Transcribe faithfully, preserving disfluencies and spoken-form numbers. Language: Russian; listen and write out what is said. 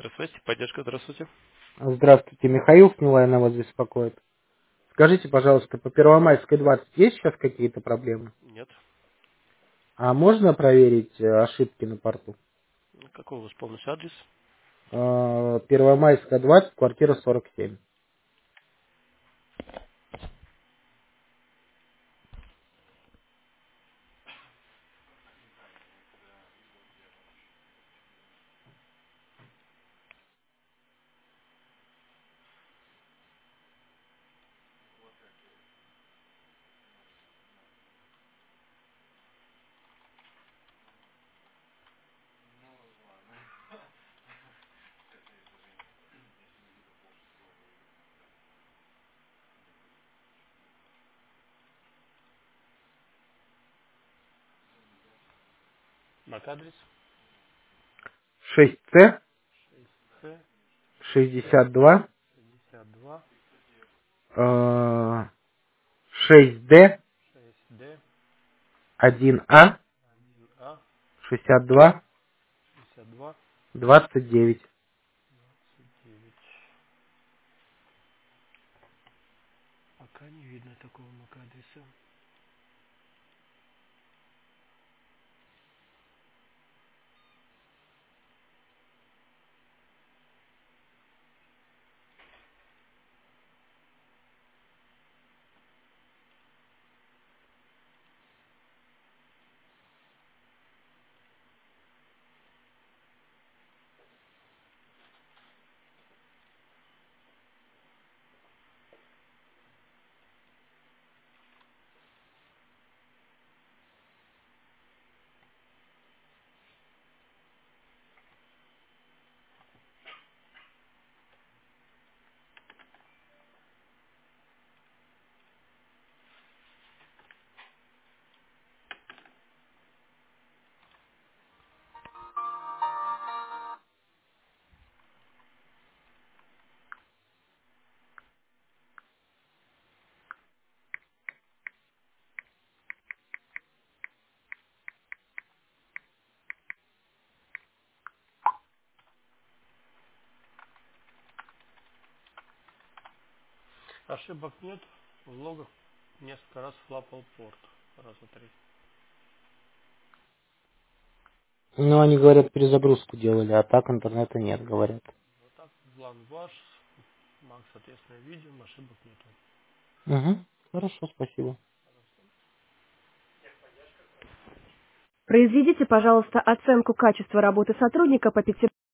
Здравствуйте, поддержка, здравствуйте. Здравствуйте, Михаил с Нилайна вас беспокоит. Скажите, пожалуйста, по Первомайской двадцать есть сейчас какие-то проблемы? Нет. А можно проверить э, ошибки на порту? Ну, какой у вас полностью адрес? Э, Первомайская двадцать, квартира сорок семь. Мак адрес шесть С, С шестьдесят два, шестьдесят два э, шесть Д, шесть Д один А, один А шестьдесят два, шестьдесят два двадцать девять. двадцать девять. Пока не видно такого мак адреса. Ошибок нет. В логах несколько раз флапал порт. Раза три. Ну, они говорят, перезагрузку делали, а так интернета нет, говорят. Вот так. План ваш. Мак, соответственно, видим. Ошибок нету. Угу. Хорошо, спасибо. Произведите, пожалуйста, оценку качества работы сотрудника по пяти